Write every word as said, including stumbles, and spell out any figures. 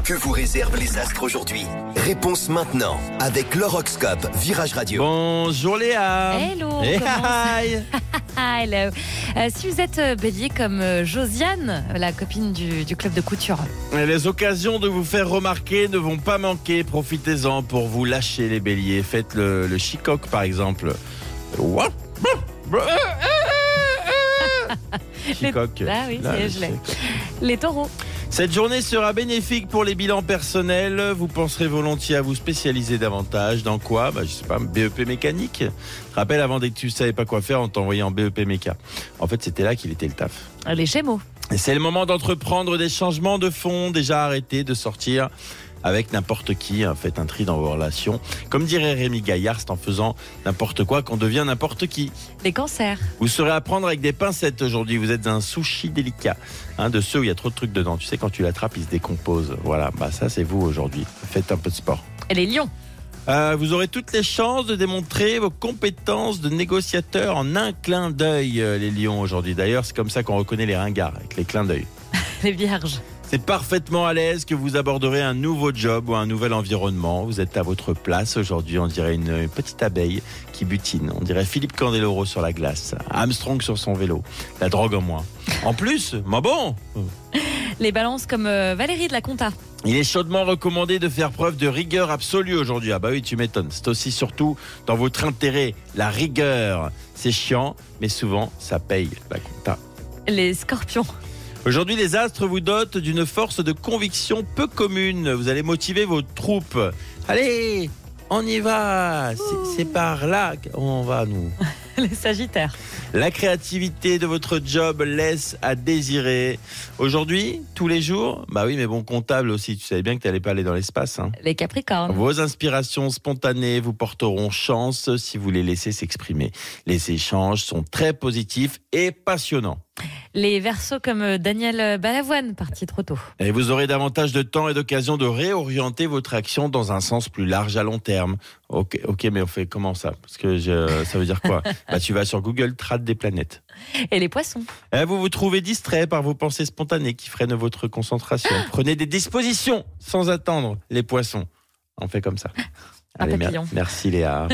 Que vous réservent les astres aujourd'hui? Réponse maintenant avec l'horoscope Virage Radio. Bonjour Léa. Hello. Hey, comment hi. ça- Hello. Euh, si vous êtes euh, bélier comme euh, Josiane, la copine du, du club de couture. Les occasions de vous faire remarquer ne vont pas manquer. Profitez-en pour vous lâcher les béliers. Faites le, le chicoc par exemple. What? Chicoc. Ah oui, Là, c'est- le je l'ai. chicoc. Les taureaux. Cette journée sera bénéfique pour les bilans personnels. Vous penserez volontiers à vous spécialiser davantage. Dans quoi? Bah, je sais pas, B E P mécanique. Rappelle, avant, dès que tu savais pas quoi faire, on t'envoyait en B E P méca. En fait, c'était là qu'il était le taf. Les gémeaux. Et c'est le moment d'entreprendre des changements de fond. Déjà arrêtez de sortir avec n'importe qui. Hein. Faites un tri dans vos relations. Comme dirait Rémi Gaillard, c'est en faisant n'importe quoi qu'on devient n'importe qui. Les cancers. Vous saurez à prendre avec des pincettes aujourd'hui. Vous êtes un sushi délicat, hein, de ceux où il y a trop de trucs dedans. Tu sais, quand tu l'attrapes, il se décompose. Voilà, bah ça c'est vous aujourd'hui. Faites un peu de sport. Et les lions. Euh, vous aurez toutes les chances de démontrer vos compétences de négociateur en un clin d'œil, euh, les lions aujourd'hui. D'ailleurs, c'est comme ça qu'on reconnaît les ringards, avec les clins d'œil. Les vierges. C'est parfaitement à l'aise que vous aborderez un nouveau job ou un nouvel environnement. Vous êtes à votre place aujourd'hui, on dirait une, une petite abeille qui butine. On dirait Philippe Candeloro sur la glace, Armstrong sur son vélo, la drogue en moins. En plus, ma bon Les balances comme euh, Valérie de la Compta. Il est chaudement recommandé de faire preuve de rigueur absolue aujourd'hui. Ah bah oui, tu m'étonnes. C'est aussi surtout dans votre intérêt, la rigueur. C'est chiant, mais souvent, ça paye la compta. Les scorpions. Aujourd'hui, les astres vous dotent d'une force de conviction peu commune. Vous allez motiver vos troupes. Allez, on y va. C'est, c'est par là qu'on va, nous. Les sagittaires. La créativité de votre job laisse à désirer. Aujourd'hui, tous les jours, bah oui, mais bon, comptable aussi. Tu savais bien que tu n'allais pas aller dans l'espace, hein. Les capricornes. Vos inspirations spontanées vous porteront chance si vous les laissez s'exprimer. Les échanges sont très positifs et passionnants. Les verseaux comme euh, Daniel Balavoine, parti trop tôt. Et vous aurez davantage de temps et d'occasion de réorienter votre action dans un sens plus large à long terme. Ok, ok, mais on fait comment ça? Parce que je, ça veut dire quoi? Bah, tu vas sur Google, trad des planètes. Et les poissons. Et vous vous trouvez distrait par vos pensées spontanées qui freinent votre concentration. Prenez des dispositions sans attendre, les poissons. On fait comme ça. Un Allez, mer- papillon. merci Léa.